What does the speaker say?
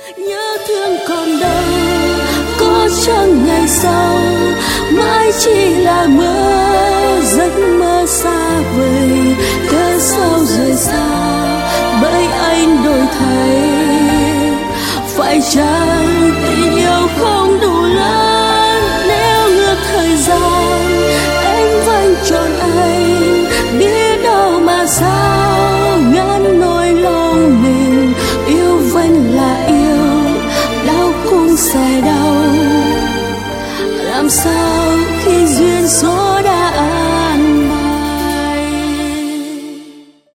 Nhớ thương còn đâu, có chăng ngày sau mãi chỉ là mơ, giấc mơ xa vời. Cớ sao rời xa bởi anh đổi thay, phải chăng tình yêu không đủ lớn? Nếu ngược thời gian em vẫn chọn anh, biết đâu mà sao ngăn nỗi lòng mình. Yêu vẫn là yêu, đau cũng sẽ đau, làm sao khi duyên số